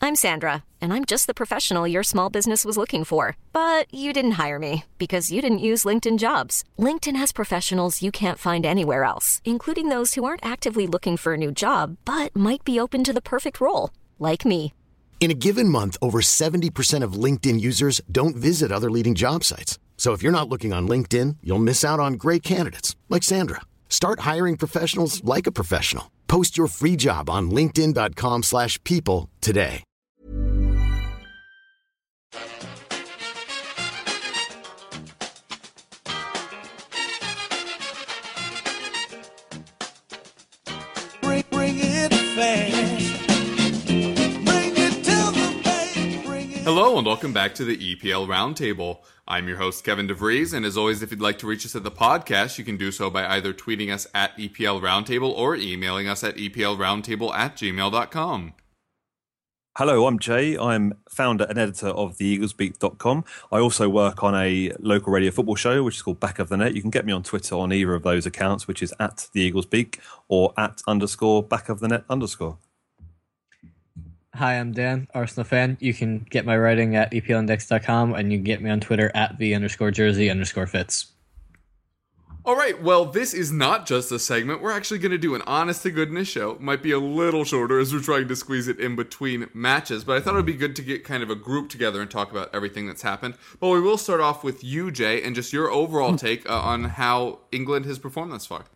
I'm Sandra, and I'm just the professional your small business was looking for. But you didn't hire me because you didn't use LinkedIn Jobs. LinkedIn has professionals you can't find anywhere else, including those who aren't actively looking for a new job, but might be open to the perfect role, like me. In a given month, over 70% of LinkedIn users don't visit other leading job sites. So if you're not looking on LinkedIn, you'll miss out on great candidates like Sandra. Start hiring professionals like a professional. Post your free job on linkedin.com/people today. Bring it fast. Bring it to the bank. Bring it. Hello and welcome back to the EPL Roundtable. I'm your host, Kevin DeVries, and as always, if you'd like to reach us at the podcast, you can do so by either tweeting us at EPL Roundtable or emailing us at eplroundtable@gmail.com. Hello, I'm Jay. I'm founder and editor of theeaglesbeak.com. I also work on a local radio football show, which is called Back of the Net. You can get me on Twitter on either of those accounts, which is at theeaglesbeak or @_backofthenet_. Hi, I'm Dan, Arsenal fan. You can get my writing at eplindex.com, and you can get me on Twitter at @the_jersey_fits. All right, well, this is not just a segment. We're actually going to do an honest-to-goodness show. It might be a little shorter as we're trying to squeeze it in between matches, but I thought it would be good to get kind of a group together and talk about everything that's happened. But we will start off with you, Jay, and just your overall take on how England has performed thus far.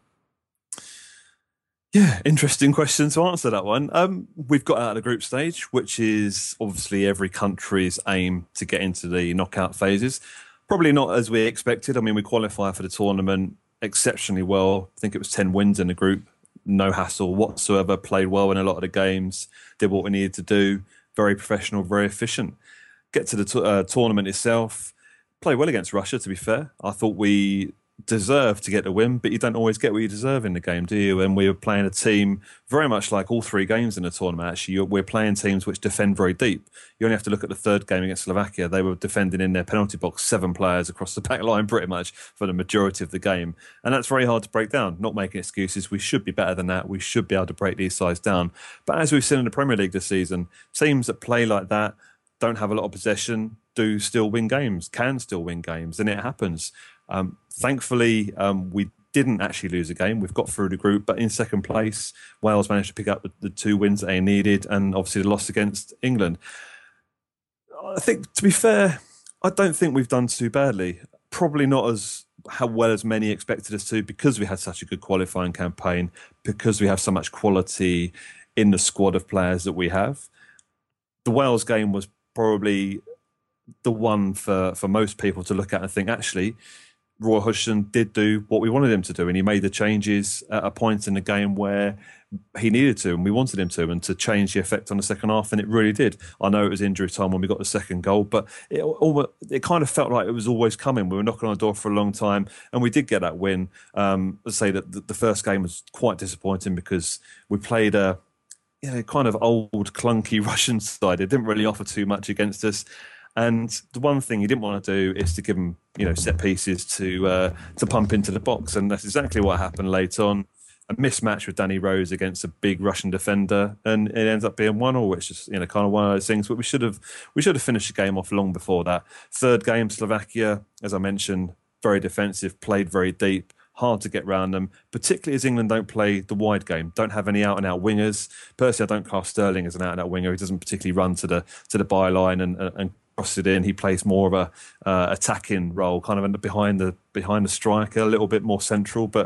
Yeah, interesting question to answer that one. We've got out of the group stage, which is obviously every country's aim to get into the knockout phases. Probably not as we expected. I mean, we qualified for the tournament exceptionally well. I think it was 10 wins in the group. No hassle whatsoever. Played well in a lot of the games. Did what we needed to do. Very professional, very efficient. Get to the tournament itself. Played well against Russia, to be fair. I thought we deserved to get the win, but you don't always get what you deserve in the game, do you? And we were playing a team very much like all three games in the tournament, actually. We're playing teams which defend very deep. You only have to look at the third game against Slovakia. They were defending in their penalty box, 7 players across the back line pretty much for the majority of the game. And that's very hard to break down. Not making excuses. We should be better than that. We should be able to break these sides down. But as we've seen in the Premier League this season, teams that play like that, don't have a lot of possession, do still win games, can still win games, and it happens. Thankfully, we didn't actually lose a game. We've got through the group, but in second place, Wales managed to pick up the 2 wins that they needed, and obviously the loss against England. I think, to be fair, I don't think we've done too badly. Probably not as how well as many expected us to, because we had such a good qualifying campaign, because we have so much quality in the squad of players that we have. The Wales game was probably the one for most people to look at and think, actually, Roy Hodgson did do what we wanted him to do, and he made the changes at a point in the game where he needed to, and we wanted him to, and to change the effect on the second half, and it really did. I know it was injury time when we got the second goal, but it kind of felt like it was always coming. We were knocking on the door for a long time, and we did get that win. Let's say that the first game was quite disappointing because we played a kind of old, clunky Russian side. It didn't really offer too much against us. And the one thing he didn't want to do is to give him, set pieces to pump into the box, and that's exactly what happened late on. A mismatch with Danny Rose against a big Russian defender, and it ends up being 1-1, which is kind of one of those things. But we should have finished the game off long before that. Third game, Slovakia, as I mentioned, very defensive, played very deep. Hard to get round them, particularly as England don't play the wide game, don't have any out-and-out wingers. Personally, I don't class Sterling as an out-and-out winger. He doesn't particularly run to the byline and cross it in. He plays more of a attacking role, kind of behind the striker, a little bit more central. But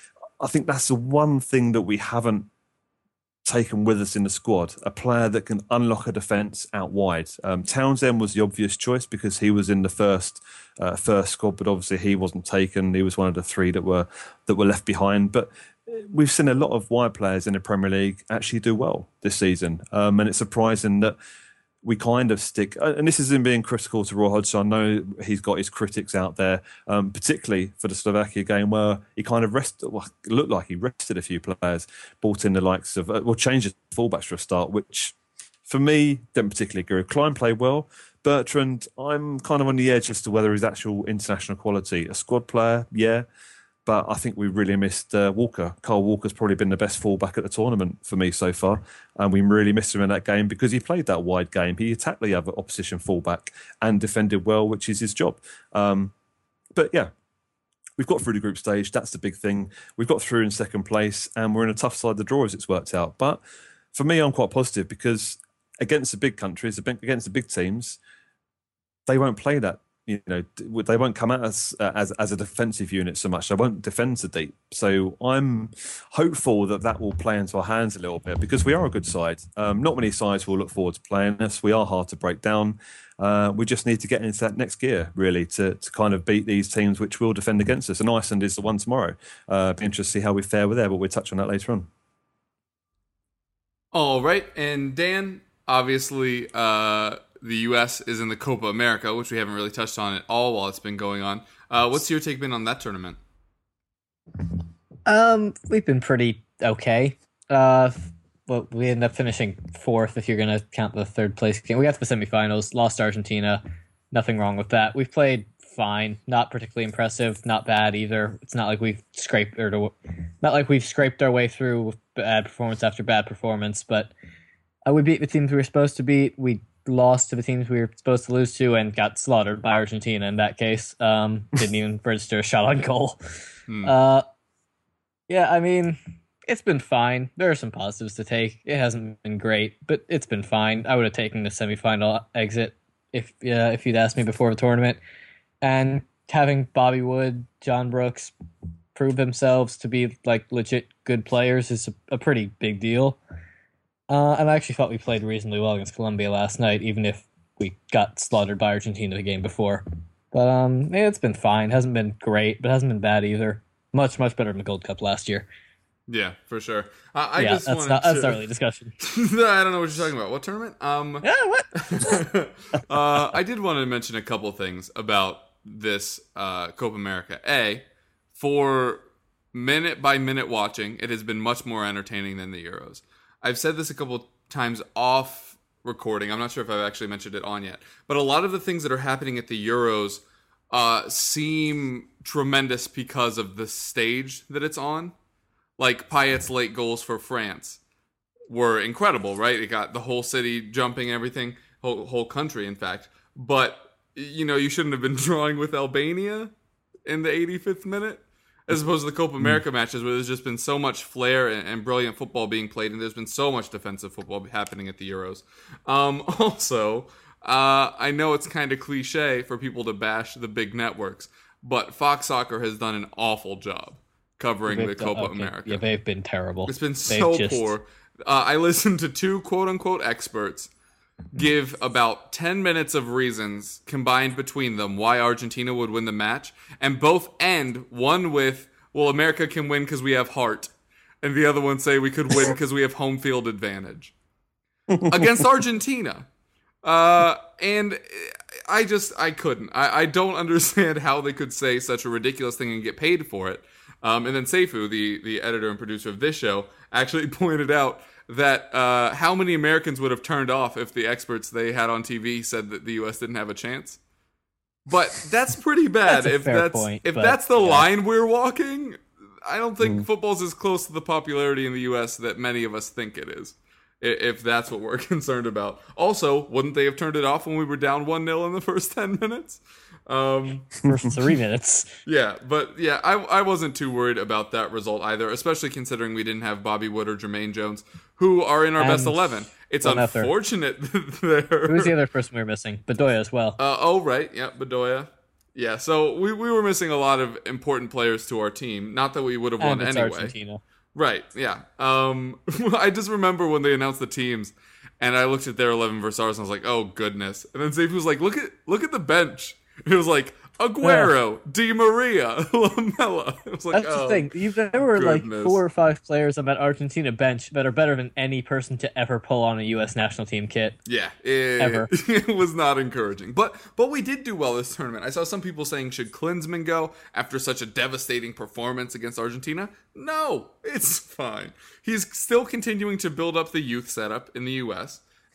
I think that's the one thing that we haven't taken with us in the squad, a player that can unlock a defence out wide. Townsend was the obvious choice because he was in the first squad, but obviously he wasn't taken. He was one of the 3 that were left behind. But we've seen a lot of wide players in the Premier League actually do well this season, and it's surprising that we kind of stick, and this isn't being critical to Roy Hodgson. I know he's got his critics out there, particularly for the Slovakia game where he kind of looked like he rested a few players, brought in the likes of, changed his fullbacks for a start, which for me, didn't particularly agree with. Klein played well. Bertrand, I'm kind of on the edge as to whether he's actual international quality. A squad player, yeah. But I think we really missed Walker. Carl Walker's probably been the best fullback at the tournament for me so far. And we really missed him in that game because he played that wide game. He attacked the other opposition fullback and defended well, which is his job. But yeah, we've got through the group stage. That's the big thing. We've got through in second place and we're in a tough side of the draw as it's worked out. But for me, I'm quite positive because against the big countries, against the big teams, they won't play that. They won't come at us as a defensive unit so much. They won't defend so deep. So I'm hopeful that will play into our hands a little bit because we are a good side. Not many sides will look forward to playing us. We are hard to break down. We just need to get into that next gear, really, to kind of beat these teams which will defend against us. And Iceland is the one tomorrow. Be interested to see how we fare with there, but we'll touch on that later on. All right. And Dan, obviously, the U.S. is in the Copa America, which we haven't really touched on at all while it's been going on. What's your take been on that tournament? We've been pretty okay. Well, we ended up finishing fourth if you're going to count the third place game. We got to the semifinals, lost to Argentina. Nothing wrong with that. We've played fine, not particularly impressive, not bad either. It's not like we've scraped our way through with bad performance after bad performance, but we beat the teams we were supposed to beat. We lost to the teams we were supposed to lose to and got slaughtered by Argentina in that case. Didn't even register a shot on goal. Yeah, I mean, it's been fine. There are some positives to take. It hasn't been great, but it's been fine. I would have taken the semifinal exit if you'd asked me before the tournament. And having Bobby Wood, John Brooks prove themselves to be like legit good players is a pretty big deal. And I actually thought we played reasonably well against Colombia last night, even if we got slaughtered by Argentina the game before. But yeah, it's been fine. Hasn't been great, but hasn't been bad either. Much better than the Gold Cup last year. Yeah, for sure. That's not really a discussion. I don't know what you're talking about. What tournament? What? I did want to mention a couple things about this Copa America. For minute-by-minute watching, it has been much more entertaining than the Euros. I've said this a couple times off recording. I'm not sure if I've actually mentioned it on yet. But a lot of the things that are happening at the Euros seem tremendous because of the stage that it's on. Like Payet's late goals for France were incredible, right? It got the whole city jumping, everything, whole country, in fact. But, you shouldn't have been drawing with Albania in the 85th minute. As opposed to the Copa America matches where there's just been so much flair and brilliant football being played, and there's been so much defensive football happening at the Euros. Also, I know it's kind of cliche for people to bash the big networks, but Fox Soccer has done an awful job covering the Copa America. Yeah, they've been terrible. It's been so poor. I listened to two quote-unquote experts give about 10 minutes of reasons combined between them why Argentina would win the match, and both end, one with, well, America can win because we have heart, and the other one say we could win because we have home field advantage against Argentina. And I couldn't. I don't understand how they could say such a ridiculous thing and get paid for it. And then Seifu, the editor and producer of this show, actually pointed out that how many Americans would have turned off if the experts they had on TV said that the U.S. didn't have a chance. But that's pretty bad. If that's the line we're walking, I don't think football's as close to the popularity in the U.S. that many of us think it is. If that's what we're concerned about. Also, wouldn't they have turned it off when we were down 1-0 in the first 10 minutes? First 3 minutes. Yeah, but yeah, I wasn't too worried about that result either, especially considering we didn't have Bobby Wood or Jermaine Jones, who are in our best 11. It's unfortunate that Who was the other person we were missing? Bedoya as well. Right. Yeah, Bedoya. Yeah, so we were missing a lot of important players to our team. Not that we would have won anyway. Argentina. Right, yeah. I just remember when they announced the teams, and I looked at their 11 versus ours, and I was like, oh, goodness. And then Seifu was like, look at the bench. It was like, Aguero, Di Maria, Lamela. It was like, that's the thing. There were goodness. like 4 or 5 players on that Argentina bench that are better than any person to ever pull on a U.S. national team kit. Yeah, ever. It was not encouraging. But we did do well this tournament. I saw some people saying, should Klinsmann go after such a devastating performance against Argentina? No, it's fine. He's still continuing to build up the youth setup in the U.S.,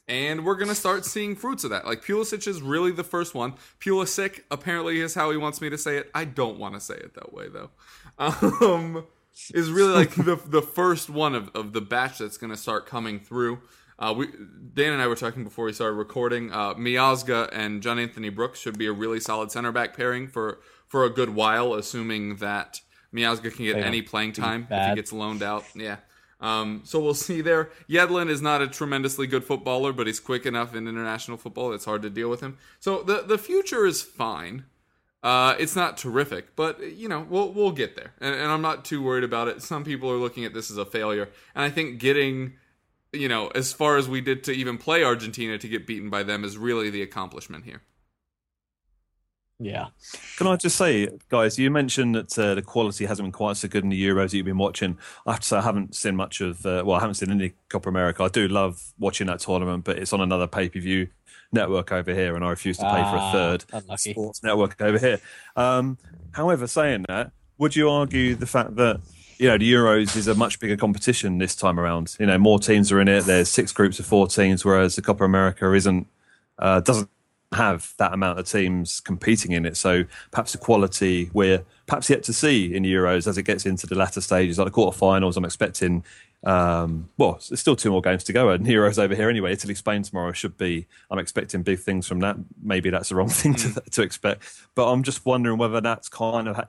And we're going to start seeing fruits of that. Like, Pulisic is really the first one. Pulisic, apparently, is how he wants me to say it. I don't want to say it that way, though. Is really like the first one of the batch that's going to start coming through. Dan and I were talking before we started recording. Miazga and John Anthony Brooks should be a really solid center back pairing for a good while, assuming that Miazga can get any playing time if he gets loaned out. Yeah. So we'll see there. Yedlin is not a tremendously good footballer, but he's quick enough in international football. It's hard to deal with him. So the future is fine. It's not terrific, but we'll get there. And I'm not too worried about it. Some people are looking at this as a failure, and I think getting as far as we did to even play Argentina to get beaten by them is really the accomplishment here. Yeah. Can I just say, guys, you mentioned that the quality hasn't been quite so good in the Euros that you've been watching. I have to say I haven't seen much of, I haven't seen any Copa America. I do love watching that tournament, but it's on another pay-per-view network over here, and I refuse to pay for a third sports network over here. However, saying that, would you argue the fact that the Euros is a much bigger competition this time around? More teams are in it. There's 6 groups of 4 teams, whereas the Copa America doesn't have that amount of teams competing in it. So perhaps the quality we're perhaps yet to see in Euros as it gets into the latter stages, like the quarterfinals. I'm expecting, there's still 2 more games to go in Euros over here anyway. Italy, Spain tomorrow I'm expecting big things from that. Maybe that's the wrong thing to expect. But I'm just wondering whether that's kind of,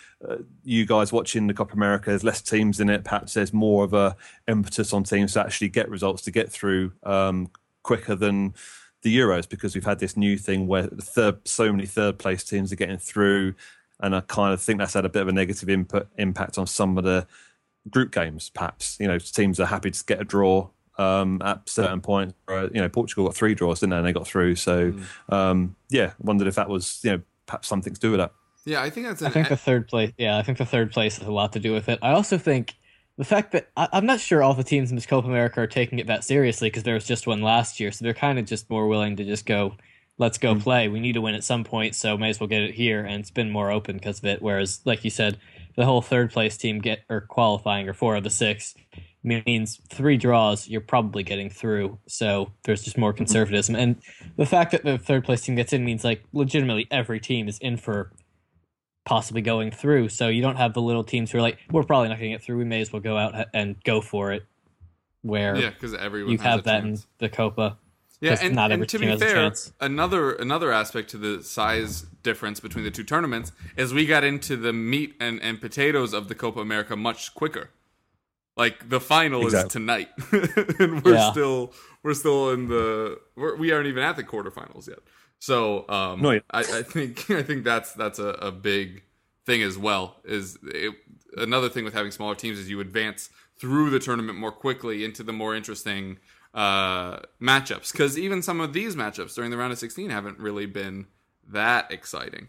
you guys watching the Copa America, there's less teams in it. Perhaps there's more of a impetus on teams to actually get results, to get through quicker than the Euros, because we've had this new thing where so many third place teams are getting through, and I kind of think that's had a bit of a negative impact on some of the group games. Perhaps teams are happy to get a draw at certain points. Portugal got 3 draws, didn't they? And they got through. So wondered if that was perhaps something to do with that. Yeah, I think that's. I think the third place. Yeah, I think the third place has a lot to do with it. I also think the fact that I'm not sure all the teams in this Copa America are taking it that seriously, because there was just one last year, so they're kind of just more willing to just go, let's go play. We need to win at some point, so may as well get it here, and it's been more open because of it. Whereas, like you said, the whole third place team qualifying, or 4 of the 6, means 3 draws, you're probably getting through. So there's just more conservatism, and the fact that the third place team gets in means like legitimately every team is in for possibly going through. So you don't have the little teams who are like, we're probably not going to get through, we may as well go out and go for it. Where because everyone you has have a that chance. in the Copa. Yeah, and, not every and to team be has a fair, chance. another aspect to the size difference between the 2 tournaments is we got into the meat and potatoes of the Copa America much quicker. Like, the final is tonight, and we're still in we aren't even at the quarterfinals yet. So I think that's a big thing as well. Another thing with having smaller teams is you advance through the tournament more quickly into the more interesting matchups, because even some of these matchups during the round of 16 haven't really been that exciting.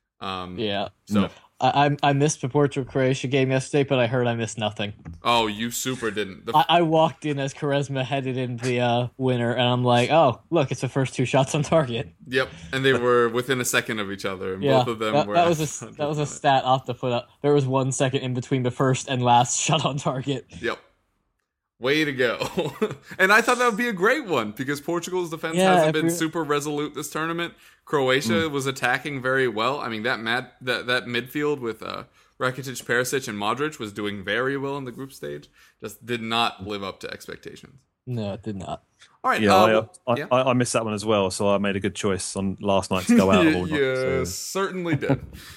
So I missed the Portugal-Croatia game yesterday, but I heard I missed nothing. Oh, you super didn't. I walked in as Quaresma headed in the winner, and I'm like, oh, look, it's the first 2 shots on target. Yep, and they were within a second of each other, and both of them were. That was a stat off the put up. There was 1 second in between the first and last shot on target. Yep. Way to go. And I thought that would be a great one, because Portugal's defense hasn't been super resolute this tournament. Croatia was attacking very well. I mean, that midfield with Rakitic, Perisic, and Modric was doing very well in the group stage. Just did not live up to expectations. No, it did not. All right. I missed that one as well, so I made a good choice on last night to go out all night. Certainly did.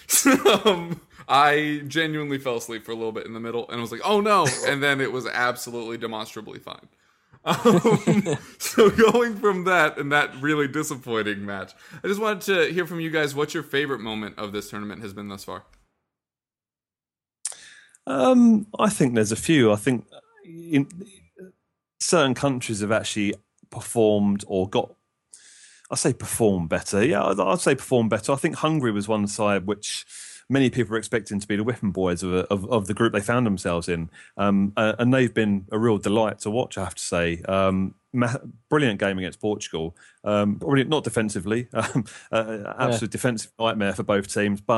I genuinely fell asleep for a little bit in the middle, and I was like, oh no, and then it was absolutely demonstrably fine. So going from that and that really disappointing match, I just wanted to hear from you guys what your favorite moment of this tournament has been thus far. I think there's a few. I think certain countries have actually performed or performed better. Yeah, I'd say performed better. I think Hungary was one side which many people were expecting to be the whipping boys of the group they found themselves in. And they've been a real delight to watch, I have to say. Brilliant game against Portugal. Brilliant, not defensively. Absolute defensive nightmare for both teams. But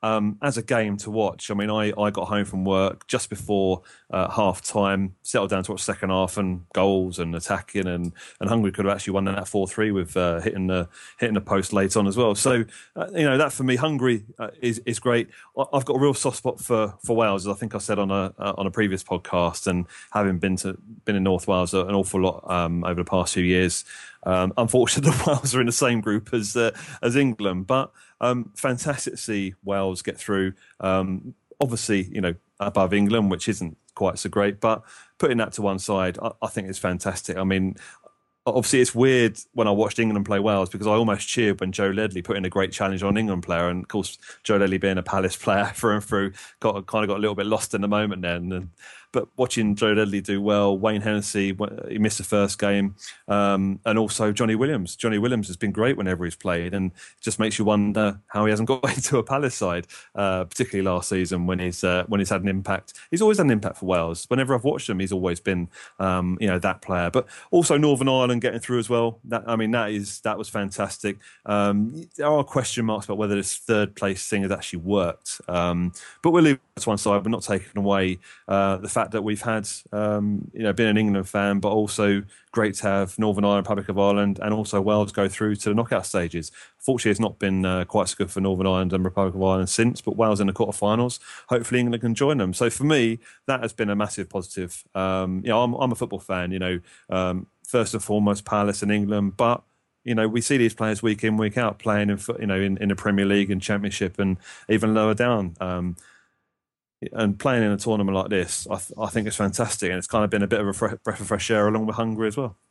as a game to watch, I mean, I got home from work just before half time, settled down to watch the second half and goals and attacking, and Hungary could have actually won that 4-3 with hitting the post late on as well. So that for me, Hungary is great. I've got a real soft spot for Wales, as I think I said on a previous podcast, and having been in North Wales an awful lot over the past few years. Unfortunately, the Wales are in the same group as England, but fantastic to see Wales get through. Obviously, above England, which isn't quite so great, but putting that to one side, I think it's fantastic. I mean, obviously, it's weird when I watched England play Wales because I almost cheered when Joe Ledley put in a great challenge on an England player, and of course, Joe Ledley being a Palace player through and through, got a little bit lost in the moment then. But watching Joe Ledley do well, Wayne Hennessy, he missed the first game, and also Johnny Williams. Johnny Williams has been great whenever he's played, and it just makes you wonder how he hasn't got into a Palace side, particularly last season when he's had an impact. He's always had an impact for Wales. Whenever I've watched him, he's always been that player. But also Northern Ireland getting through as well. That was fantastic. There are question marks about whether this third place thing has actually worked, but we'll leave that to one side. We're not taking away the fact that we've had, been an England fan, but also great to have Northern Ireland, Republic of Ireland, and also Wales go through to the knockout stages. Fortunately, it's not been quite so good for Northern Ireland and Republic of Ireland since, but Wales in the quarterfinals. Hopefully, England can join them. So for me, that has been a massive positive. I'm a football fan. First and foremost, Palace and England, but we see these players week in, week out playing in the Premier League and Championship and even lower down. And playing in a tournament like this, I think it's fantastic, and it's kind of been a bit of a breath of fresh air along with Hungary as well.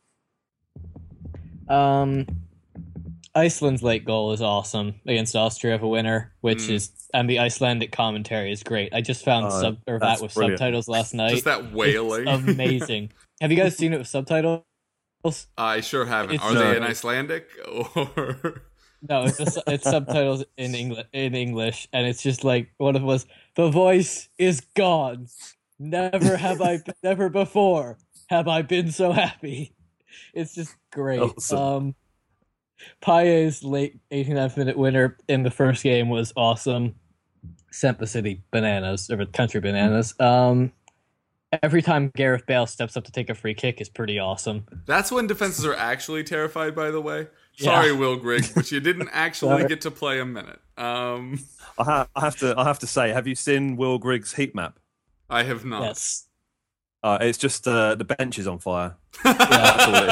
Iceland's late goal is awesome against Austria of a winner, and the Icelandic commentary is great. I just found that with brilliant subtitles last night. Just that wailing, it's amazing. Have you guys seen it with subtitles? I sure haven't. Are they in Icelandic or? No, it's subtitles in English, and it's just like one of them was, "The voice is gone. Never before have I been so happy." It's just great. Awesome. Paye's late 89th minute winner in the first game was awesome. Sent the city bananas, or the country bananas. Every time Gareth Bale steps up to take a free kick is pretty awesome. That's when defenses are actually terrified, by the way. Sorry, Will Griggs, but you didn't actually get to play a minute. I have to say, have you seen Will Griggs' heat map? I have not. Yes. It's just the bench is on fire. That's all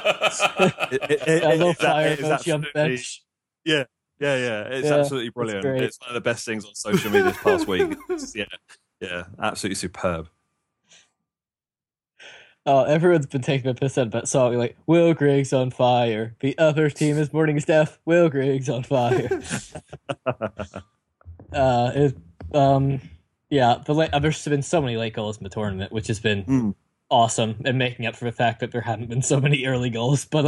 it is. Yeah. It's absolutely brilliant. It's one of the best things on social media this past week. Absolutely superb. Everyone's been taking a piss out about song like Will Griggs on fire. The other team is mourning his death. Will Griggs on fire. There's been so many late goals in the tournament, which has been awesome and making up for the fact that there haven't been so many early goals. But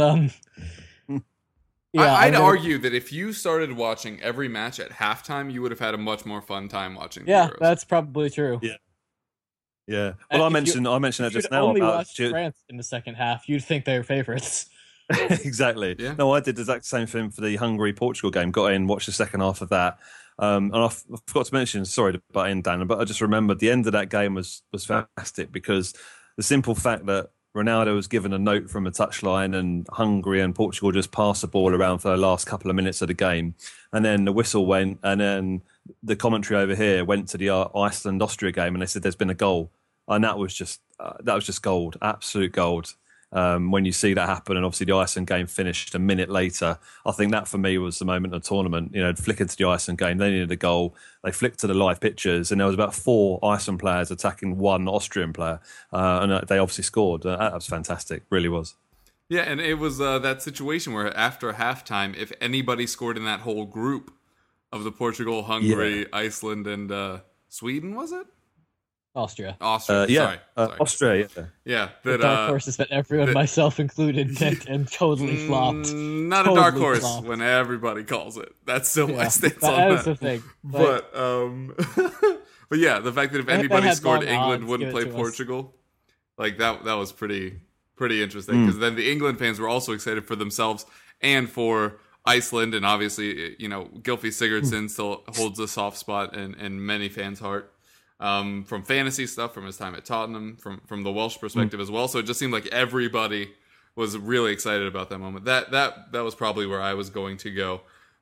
I'd argue that if you started watching every match at halftime, you would have had a much more fun time watching. Yeah, that's probably true. Yeah. Well, I mentioned that just now. Only watched France in the second half, you'd think they were favourites. Exactly. Yeah. No, I did the exact same thing for the Hungary-Portugal game. Got in, watched the second half of that. And I forgot to mention, sorry to butt in, Dan, but I just remembered the end of that game was fantastic because the simple fact that Ronaldo was given a note from a touchline and Hungary and Portugal just passed the ball around for the last couple of minutes of the game. And then the whistle went, and then the commentary over here went to the Iceland-Austria game, and they said there's been a goal. And that was just gold, absolute gold. When you see that happen, and obviously the Iceland game finished a minute later, I think that for me was the moment of the tournament. Flicking to the Iceland game, they needed a goal. They flicked to the live pictures, and there was about 4 Iceland players attacking 1 Austrian player, and they obviously scored. That was fantastic, really was. Yeah, and it was that situation where after halftime, if anybody scored in that whole group of the Portugal, Hungary, Iceland, and Sweden, was it? Austria. Sorry. Austria, yeah. The dark horses that everyone, myself included, and totally flopped. Not a dark horse when everybody calls it. That's still my stance on that. That is the thing. But yeah, the fact that if anybody scored, England wouldn't play Portugal, like that was pretty interesting. Because then the England fans were also excited for themselves and for Iceland, and obviously, Gylfi Sigurdsson still holds a soft spot in many fans' heart. From fantasy stuff, from his time at Tottenham, from the Welsh perspective as well. So it just seemed like everybody was really excited about that moment. That was probably where I was going to go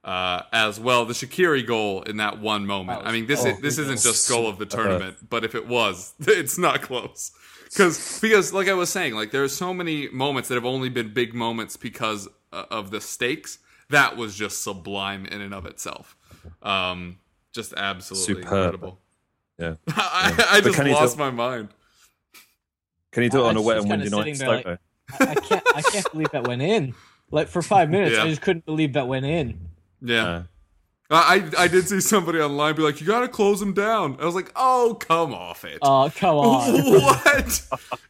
as well. The Shaqiri goal in that one moment. I mean, this isn't just goal of the tournament, but if it was, it's not close. Because like I was saying, like there are so many moments that have only been big moments because of the stakes. That was just sublime in and of itself. Just absolutely incredible. Yeah. I just lost my mind. Can you do it on a wet and windy night in Stoke? Like, I can't believe that went in. Like for 5 minutes, I just couldn't believe that went in. Yeah. I did see somebody online be like, you gotta close him down. I was like, oh, come off it. Oh, come on. What?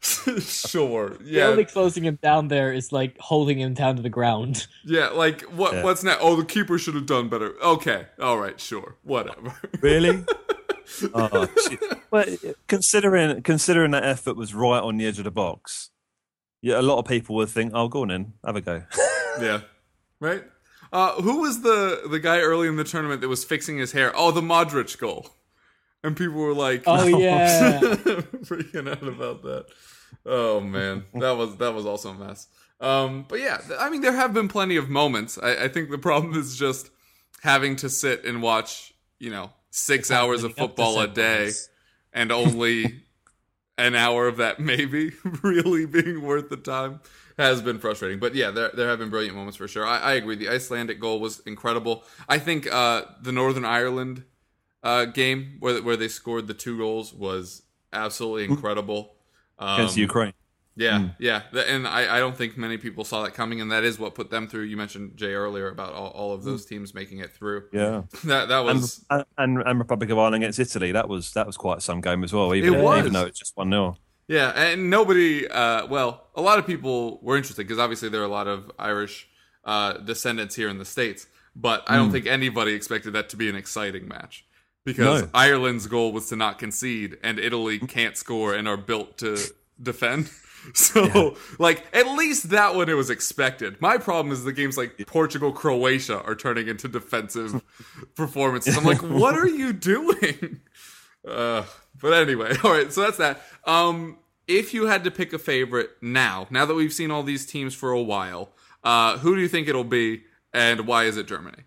Sure. Yeah. The only closing him down there is like holding him down to the ground. Yeah, like what's next? Oh, the keeper should have done better. Okay. All right, sure. Whatever. Really? Oh, shit. But considering that effort was right on the edge of the box, yeah, a lot of people would think, oh, go on in, have a go. Yeah. Right? Who was the guy early in the tournament that was fixing his hair? Oh, the Modric goal. And people were like, oh, yeah. freaking out about that. Oh, man. That was also a mess. But yeah, I mean, there have been plenty of moments. I think the problem is just having to sit and watch, 6 hours of football a day and only an hour of that maybe really being worth the time has been frustrating. But yeah, there have been brilliant moments for sure. I agree. The Icelandic goal was incredible. I think the Northern Ireland game where they scored the 2 goals was absolutely incredible. Against Ukraine. Yeah, yeah. And I don't think many people saw that coming, and that is what put them through. You mentioned, Jay, earlier about all of those teams making it through. Yeah. That was... And Republic of Ireland against Italy, that was quite some game as well, even though it's just 1-0. Yeah, and nobody... a lot of people were interested, because obviously there are a lot of Irish descendants here in the States, but I don't think anybody expected that to be an exciting match. Because Ireland's goal was to not concede, and Italy can't score and are built to defend. So, at least that one it was expected. My problem is the games like Portugal, Croatia are turning into defensive performances. I'm like, what are you doing? But anyway, all right, so that's that. If you had to pick a favorite now that we've seen all these teams for a while, who do you think it'll be, and why is it Germany?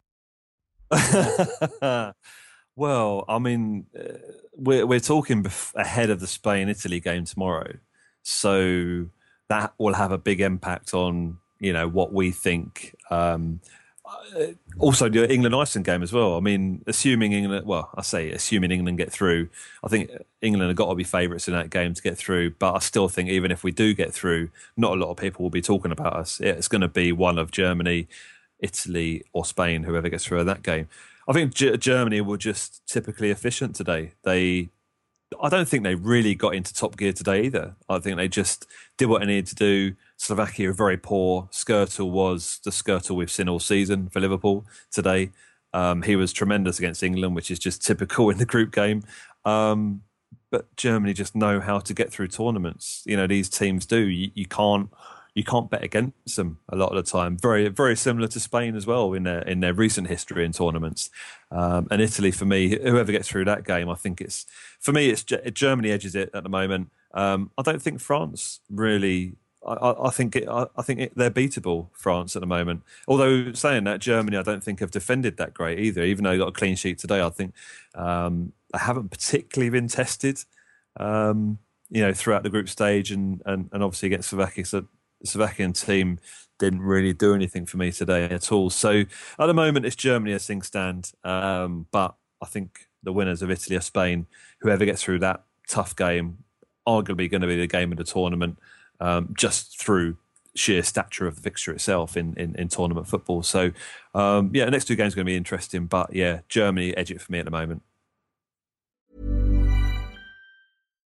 Well, I mean, we're talking ahead of the Spain-Italy game tomorrow. So that will have a big impact on, what we think. Also, the England-Iceland game as well. I mean, assuming England get through, I think England have got to be favourites in that game to get through. But I still think even if we do get through, not a lot of people will be talking about us. It's going to be one of Germany, Italy or Spain, whoever gets through in that game. I think Germany were just typically efficient today. I don't think they really got into top gear today either. I think they just did what they needed to do. Slovakia were very poor. Skrtel was the Skrtel we've seen all season for Liverpool today. He was tremendous against England, which is just typical in the group game. But Germany just know how to get through tournaments. These teams do. You can't bet against them a lot of the time. Very, very similar to Spain as well in their recent history in tournaments. And Italy, for me, whoever gets through that game, I think it's Germany edges it at the moment. I don't think France really. I think they're beatable, France, at the moment. Although saying that, Germany, I don't think have defended that great either. Even though they got a clean sheet today, I think they haven't particularly been tested. Throughout the group stage and obviously against Slovakia. So the Slovakian team didn't really do anything for me today at all. So at the moment, it's Germany as things stand. But I think the winners of Italy or Spain, whoever gets through that tough game, arguably going to be the game of the tournament, just through sheer stature of the fixture itself in tournament football. So, the next 2 games are going to be interesting. But yeah, Germany edge it for me at the moment.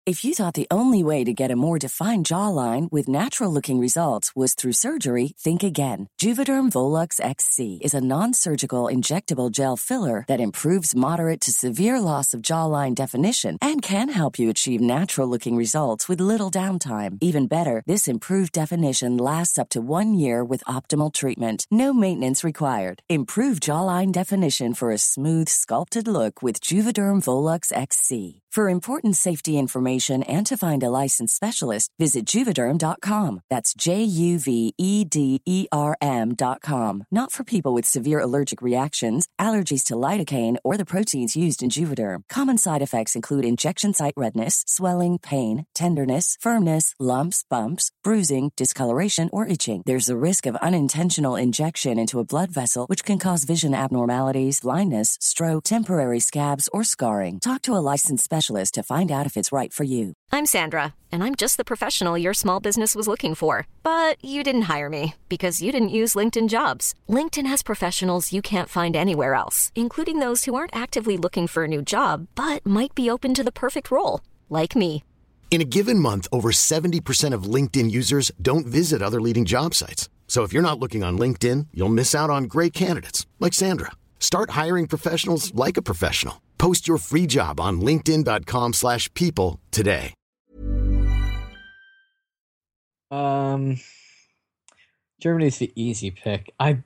If you thought the only way to get a more defined jawline with natural-looking results was through surgery, think again. Juvederm Volux XC is a non-surgical injectable gel filler that improves moderate to severe loss of jawline definition and can help you achieve natural-looking results with little downtime. Even better, this improved definition lasts up to 1 year with optimal treatment. No maintenance required. Improve jawline definition for a smooth, sculpted look with Juvederm Volux XC. For important safety information and to find a licensed specialist, visit Juvederm.com. That's JUVEDERM.com. Not for people with severe allergic reactions, allergies to lidocaine, or the proteins used in Juvederm. Common side effects include injection site redness, swelling, pain, tenderness, firmness, lumps, bumps, bruising, discoloration, or itching. There's a risk of unintentional injection into a blood vessel, which can cause vision abnormalities, blindness, stroke, temporary scabs, or scarring. Talk to a licensed specialist to find out if it's right for you. I'm Sandra, and I'm just the professional your small business was looking for. But you didn't hire me because you didn't use LinkedIn Jobs. LinkedIn has professionals you can't find anywhere else, including those who aren't actively looking for a new job, but might be open to the perfect role, like me. In a given month, over 70% of LinkedIn users don't visit other leading job sites. So if you're not looking on LinkedIn, you'll miss out on great candidates like Sandra. Start hiring professionals like a professional. Post your free job on linkedin.com/people today. Germany's the easy pick. I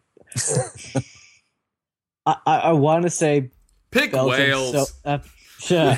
want to say Pick Belgium, Wales. Yeah.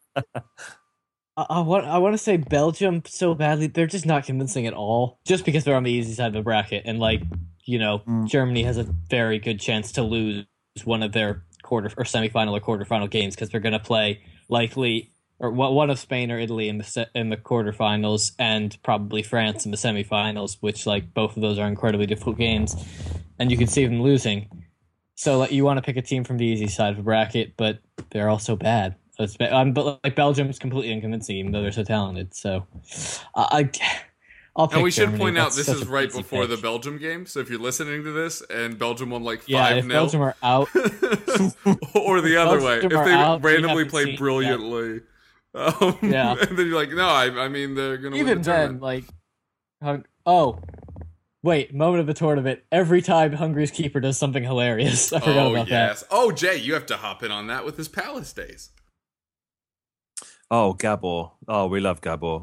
I want to say Belgium so badly. They're just not convincing at all. Just because they're on the easy side of the bracket, and Germany has a very good chance to lose one of their quarter or semifinal or quarterfinal games because they're going to play likely or one of Spain or Italy in the quarterfinals and probably France in the semifinals, which both of those are incredibly difficult games, and you can see them losing. So you want to pick a team from the easy side of the bracket, but they're also bad. But Belgium's completely unconvincing, even though they're so talented. So I'll pick and we should Germany. point out That's this such is a right easy before pick. the Belgium game. So if you're listening to this and Belgium won 5-0, if Belgium are out, or the other way, if Belgium are they out, we randomly haven't play seen- brilliantly, Yeah. and then you're like, no, I mean they're gonna win even the tournament. then, moment of the tournament. Every time Hungary's keeper does something hilarious. I forgot about that. Oh, Jay, you have to hop in on that with his Palace days. Oh, Gabor. Oh, we love Gabor.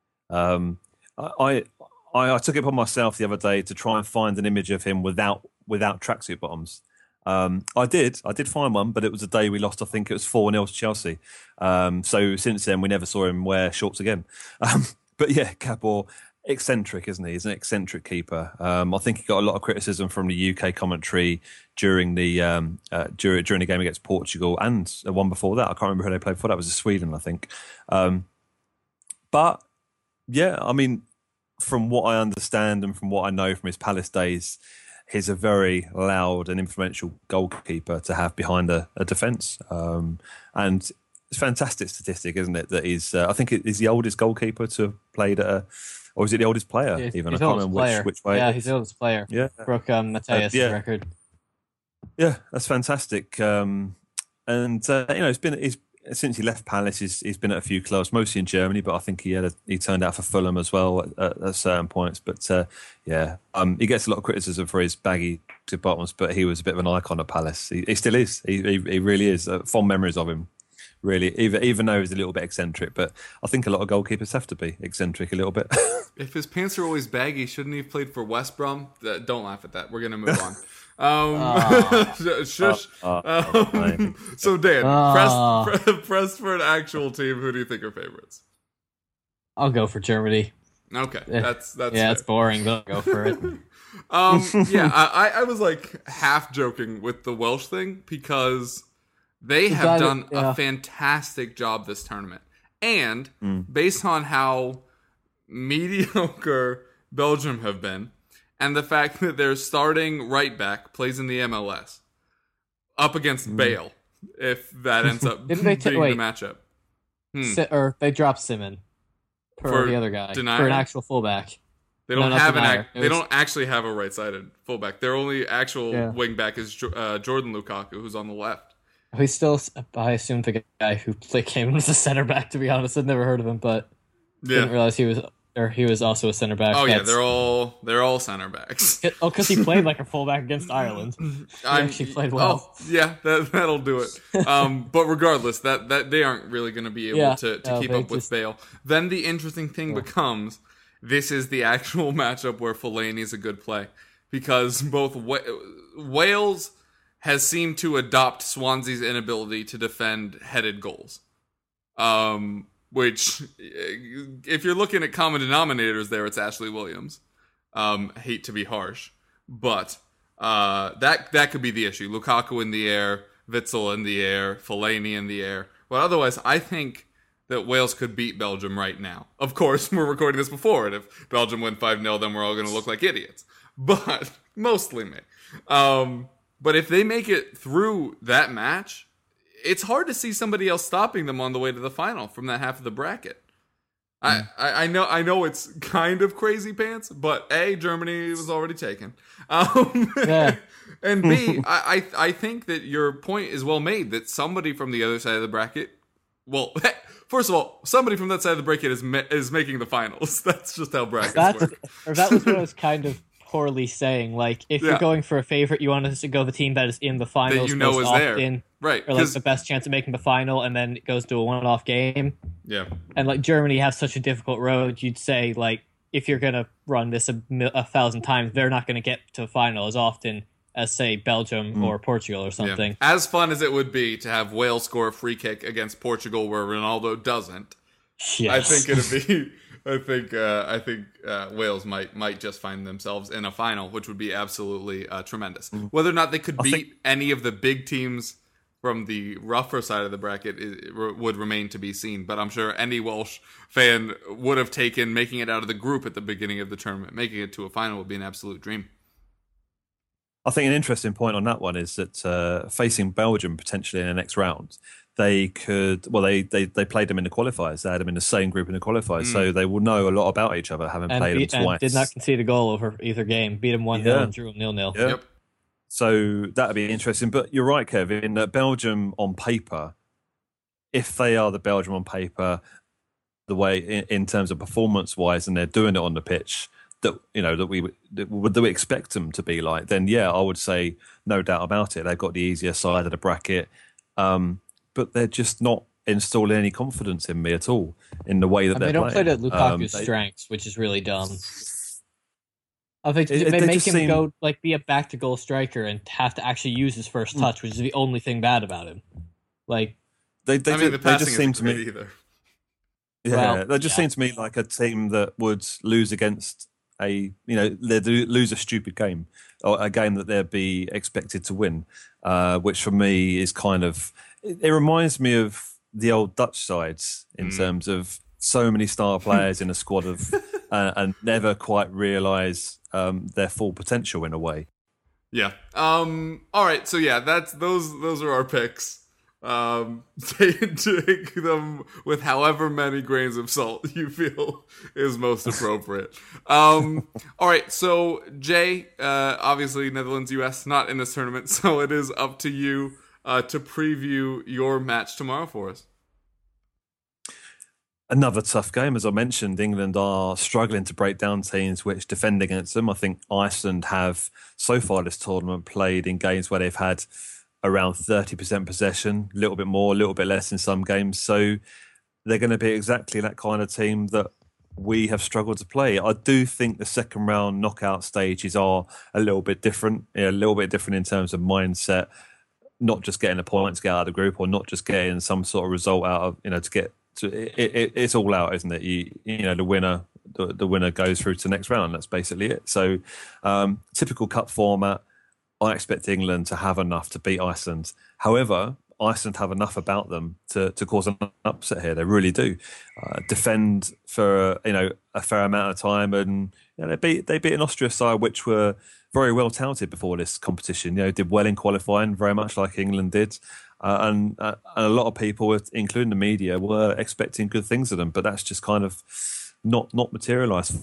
I took it upon myself the other day to try and find an image of him without tracksuit bottoms. I did find one, but it was a day we lost. I think it was 4-0 to Chelsea. So since then, we never saw him wear shorts again. But yeah, Gabor, eccentric, isn't he? He's an eccentric keeper. I think he got a lot of criticism from the UK commentary during the during the game against Portugal and the one before that. I can't remember who they played before. That was Sweden, I think. But yeah, I mean, from what I understand and from what I know from his Palace days, he's a very loud and influential goalkeeper to have behind a defence. And it's a fantastic statistic, isn't it? That he's, I think he's the oldest goalkeeper to have played at a, or is it the oldest player? He's even I the can't oldest remember player. which way. Yeah, he's the oldest player. Yeah, Broke Mateus' yeah. record. Yeah, that's fantastic. It's been since he left Palace, he's been at a few clubs, mostly in Germany, but I think he turned out for Fulham as well at certain points. But he gets a lot of criticism for his baggy bottoms, but he was a bit of an icon at Palace. He still is. He really is. Fond memories of him. Really, even though he's a little bit eccentric, but I think a lot of goalkeepers have to be eccentric a little bit. If his pants are always baggy, shouldn't he have played for West Brom? Don't laugh at that. We're gonna move on. Shush. So Dan, press for an actual team. Who do you think are favorites? I'll go for Germany. Okay, that's yeah, it's boring, but I'll go for it. I was half joking with the Welsh thing because they have done a fantastic job this tournament, and based on how mediocre Belgium have been, and the fact that their starting right back plays in the MLS up against Bale, if that ends up being the matchup. Or they dropped Simon for the other guy Denier? for an actual fullback. They don't don't actually have a right-sided fullback. Their only actual wing back is Jordan Lukaku, who's on the left. He's still, I assume, the guy who came in as a center back. To be honest, I'd never heard of him, but didn't realize he was also a center back. Oh yeah, they're all center backs. Oh, because he played like a fullback against Ireland. He actually played well. Oh yeah, that'll do it. But regardless, that they aren't really going to be able to keep up with Bale. Then the interesting thing becomes, this is the actual matchup where Fellaini is a good play, because both Wales has seemed to adopt Swansea's inability to defend headed goals. Which, if you're looking at common denominators there, it's Ashley Williams. Hate to be harsh, but that could be the issue. Lukaku in the air, Witsel in the air, Fellaini in the air. But otherwise, I think that Wales could beat Belgium right now. Of course, we're recording this before, and if Belgium win 5-0, then we're all going to look like idiots. But, mostly me. But if they make it through that match, it's hard to see somebody else stopping them on the way to the final from that half of the bracket. I know it's kind of crazy pants, but A, Germany was already taken. And B, I think that your point is well made, that somebody from the other side of the bracket, well, first of all, somebody from that side of the bracket is making the finals. That's just how brackets work. Or that was what I was kind of poorly saying. Like, if you're going for a favorite, you want to go the team that is in the finals, that you know is there, right? Or like the best chance of making the final, and then it goes to a one-off game. Yeah, and like Germany has such a difficult road. You'd say, like, if you're gonna run this 1,000 times, they're not gonna get to the final as often as, say, Belgium or Portugal or something. Yeah. As fun as it would be to have Wales score a free kick against Portugal where Ronaldo doesn't, yes. I think it'd be. I think Wales might just find themselves in a final, which would be absolutely tremendous. Whether or not they could beat any of the big teams from the rougher side of the bracket would remain to be seen. But I'm sure any Welsh fan would have taken making it out of the group at the beginning of the tournament. Making it to a final would be an absolute dream. I think an interesting point on that one is that facing Belgium potentially in the next round, they could, well, they played them in the qualifiers. They had them in the same group in the qualifiers, so they will know a lot about each other, having played them twice. And did not concede a goal over either game. Beat them 1-0 and drew them 0-0. Yep. So that would be interesting. But you're right, Kevin, that Belgium on paper, if they are the Belgium on paper, the way in terms of performance-wise, and they're doing it on the pitch, that we expect them to be like, then yeah, I would say no doubt about it. They've got the easier side of the bracket, but they're just not installing any confidence in me at all in the way that they're playing. They don't play to Lukaku's strengths, which is really dumb. I think they make him go like be a back to goal striker and have to actually use his first touch, which is the only thing bad about him. Like they just seem to me either. Yeah, they just seem to me like a team that would lose against they lose a stupid game, or a game that they'd be expected to win, which for me is kind of, it reminds me of the old Dutch sides in terms of so many star players in a squad of and never quite realise their full potential in a way. Yeah. All right. So yeah, those are our picks. Take them with however many grains of salt you feel is most appropriate. All right, so Jay, obviously Netherlands, US, not in this tournament, so it is up to you to preview your match tomorrow for us. Another tough game, as I mentioned. England are struggling to break down teams which defend against them. I think Iceland have, so far this tournament, played in games where they've had around 30% possession, a little bit more, a little bit less in some games. So they're going to be exactly that kind of team that we have struggled to play. I do think the second round knockout stages are a little bit different, in terms of mindset, not just getting a point to get out of the group or not just getting some sort of result out of, to get to it. It's all out, isn't it? The winner goes through to the next round. That's basically it. So typical cup format. I expect England to have enough to beat Iceland. However, Iceland have enough about them to cause an upset here. They really do. Defend for a fair amount of time, and they beat an Austria side which were very well touted before this competition. Did well in qualifying, very much like England did, and a lot of people, including the media, were expecting good things of them. But that's just kind of not materialised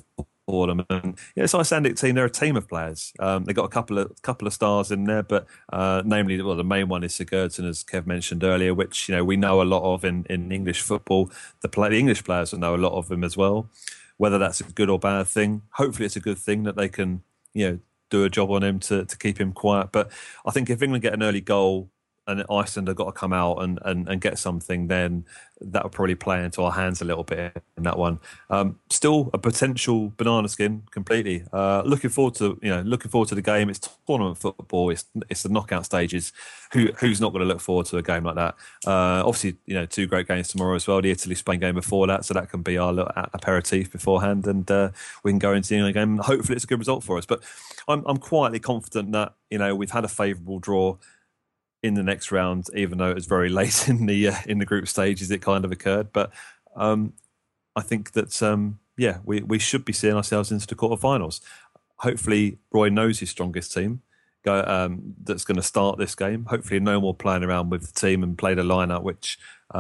for them. And this Icelandic team, they're a team of players. They've got a couple of stars in there, but namely, the main one is Sigurdsson, as Kev mentioned earlier, which we know a lot of in English football. The English players will know a lot of him as well. Whether that's a good or bad thing, hopefully it's a good thing that they can do a job on him to keep him quiet. But I think if England get an early goal and Iceland have got to come out and get something, then that will probably play into our hands a little bit in that one. Still a potential banana skin completely. Looking forward to the game. It's tournament football. It's the knockout stages. Who's not going to look forward to a game like that? Obviously, two great games tomorrow as well. The Italy-Spain game before that, so that can be our little aperitif beforehand, and we can go into the England game. Hopefully, it's a good result for us. But I'm quietly confident that we've had a favourable draw in the next round, even though it was very late in the group stages, it kind of occurred. But I think that we should be seeing ourselves into the quarterfinals. Hopefully, Roy knows his strongest team that's going to start this game. Hopefully, no more playing around with the team and play the lineup, which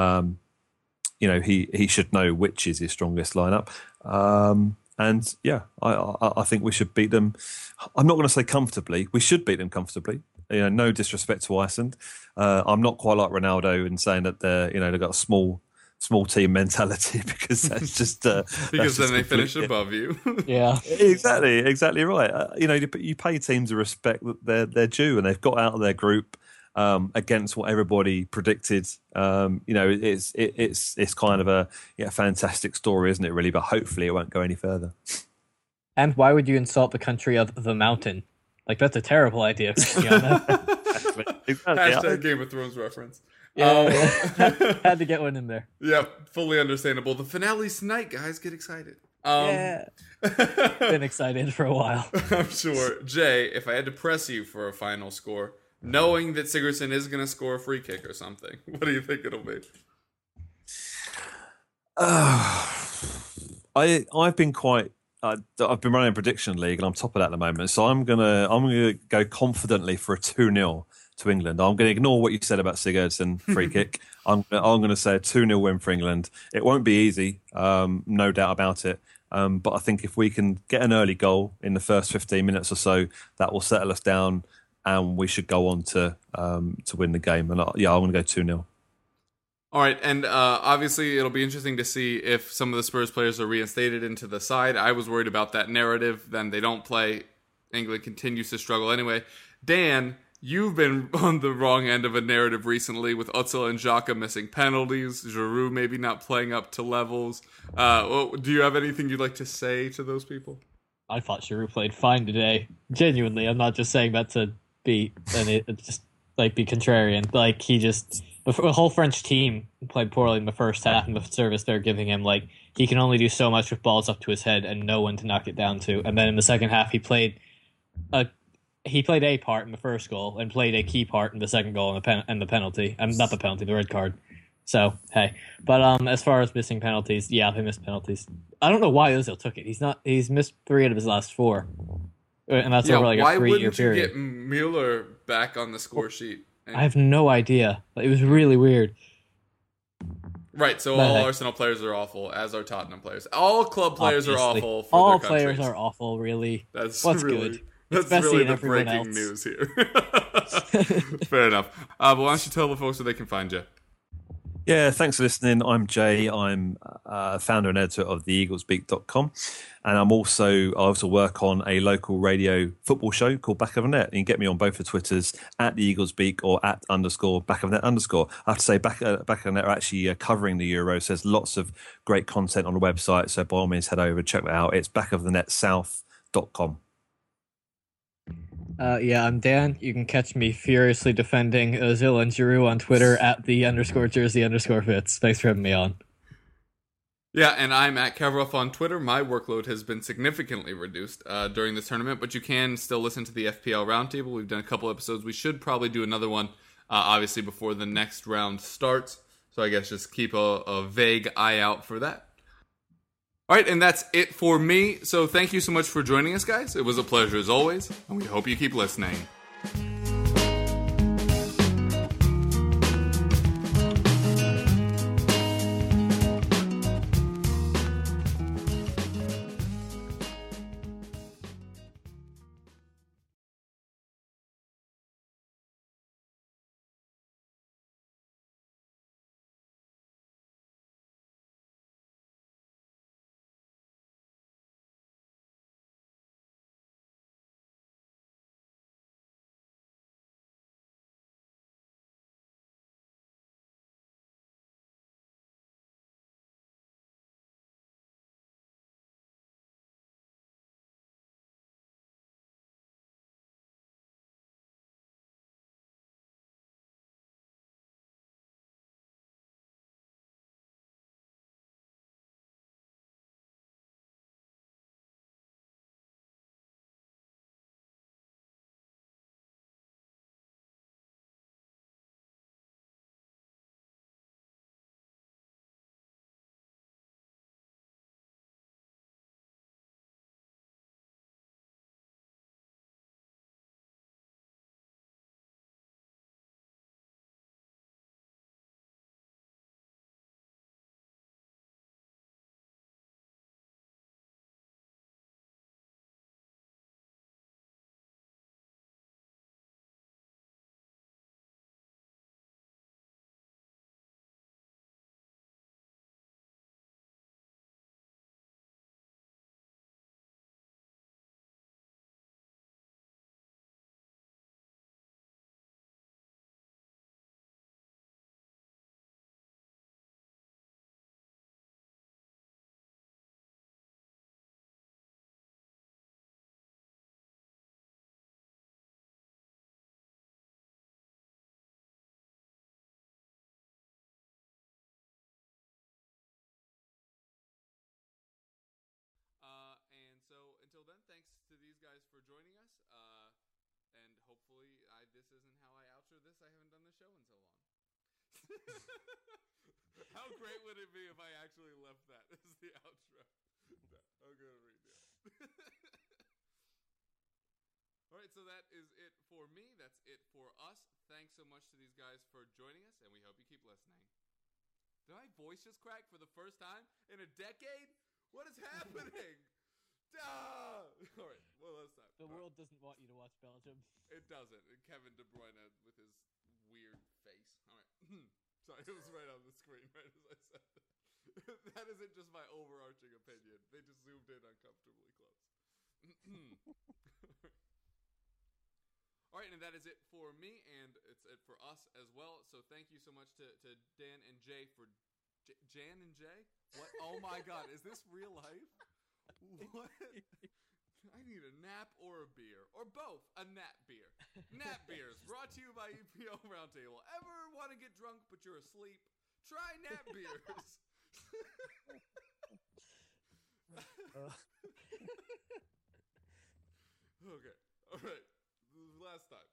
he should know which is his strongest lineup. I think we should beat them. I'm not going to say comfortably. We should beat them comfortably. No disrespect to Iceland. I'm not quite like Ronaldo in saying that they've got a small team mentality, because that's just because then they finish above you. Yeah, exactly right. You pay teams the respect that they're due, and they've got out of their group against what everybody predicted. It's kind of a fantastic story, isn't it? Really, but hopefully it won't go any further. And why would you insult the country of the mountain? Like, that's a terrible idea. Hashtag Game of Thrones reference. Yeah, had to get one in there. Yeah, fully understandable. The finale's tonight, guys. Get excited. Been excited for a while. I'm sure. Jay, if I had to press you for a final score, knowing that Sigurdsson is going to score a free kick or something, what do you think it'll be? I've been quite... I've been running a prediction league and I'm top of that at the moment. So I'm gonna go confidently for a 2-0 to England. I'm going to ignore what you said about Sigurdsson free kick. I'm going to say a 2-0 win for England. It won't be easy, no doubt about it. But I think if we can get an early goal in the first 15 minutes or so, that will settle us down, and we should go on to win the game. And I'm going to go 2-0. All right, and obviously it'll be interesting to see if some of the Spurs players are reinstated into the side. I was worried about that narrative. Then they don't play. England continues to struggle anyway. Dan, you've been on the wrong end of a narrative recently with Özil and Xhaka missing penalties, Giroud maybe not playing up to levels. Do you have anything you'd like to say to those people? I thought Giroud played fine today. Genuinely, I'm not just saying that to be contrarian. Like, he just... The whole French team played poorly in the first half, and the service they're giving him, he can only do so much with balls up to his head and no one to knock it down to. And then in the second half, he played a part in the first goal and played a key part in the second goal and the penalty. Not the penalty, the red card. So, hey. But as far as missing penalties, they missed penalties. I don't know why Ozil took it. He's missed 3 out of his last 4. And that's over a 3-year period. Why wouldn't you get Mueller back on the score sheet? I have no idea. It was really weird. Right, so all Arsenal players are awful, as are Tottenham players. All club players are awful for all their players countries. are awful, really. That's what's really good. That's really the breaking news here. Fair enough. But why don't you tell the folks where they can find you? Yeah, thanks for listening. I'm Jay. I'm founder and editor of theeaglesbeak.com. And I also work on a local radio football show called Back of the Net. You can get me on both the Twitters, at the Eaglesbeak or at _Back of the Net _. I have to say, Back of the Net are actually covering the Euros. There's lots of great content on the website. So by all means, head over and check that out. It's backofthenetsouth.com. I'm Dan. You can catch me furiously defending Ozil and Giroud on Twitter at the _jersey_fits. Thanks for having me on. Yeah, and I'm at Kevroff on Twitter. My workload has been significantly reduced during this tournament, but you can still listen to the FPL Roundtable. We've done a couple episodes. We should probably do another one, obviously, before the next round starts. So I guess just keep a vague eye out for that. All right, and that's it for me. So thank you so much for joining us, guys. It was a pleasure as always, and we hope you keep listening. guys for joining us. And hopefully, this isn't how I outro this. I haven't done the show in so long. How great would it be if I actually left that as the outro? No, I'm going to redo it. All right, so that is it for me. That's it for us. Thanks so much to these guys for joining us, and we hope you keep listening. Did my voice just crack for the first time in a decade? What is happening? All right, well, that's time. The world doesn't want you to watch Belgium. It doesn't. Kevin De Bruyne with his weird face. All right. Sorry, it was right on the screen right as I said that. That isn't just my overarching opinion. They just zoomed in uncomfortably close. All right, and that is it for me, and it's it for us as well. So thank you so much to Dan and Jay for... Jan and Jay? What? Oh my God, is this real life? What? I need a nap or a beer. Or both. A nap beer. Nap beers, brought to you by EPO Roundtable. Ever want to get drunk but you're asleep? Try nap beers. Okay. All right. Last time.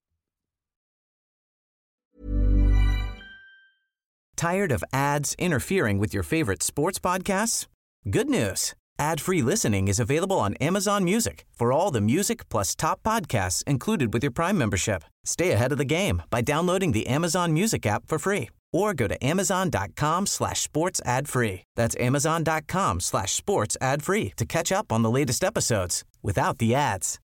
Tired of ads interfering with your favorite sports podcasts? Good news. Ad-free listening is available on Amazon Music for all the music plus top podcasts included with your Prime membership. Stay ahead of the game by downloading the Amazon Music app for free or go to amazon.com/sports ad free. That's amazon.com/sports ad free to catch up on the latest episodes without the ads.